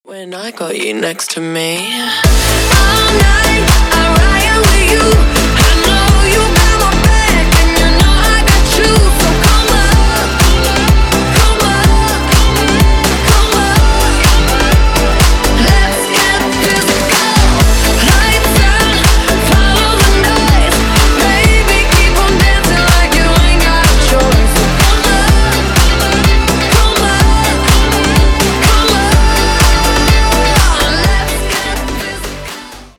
When I got you next to me, all night I ride with you.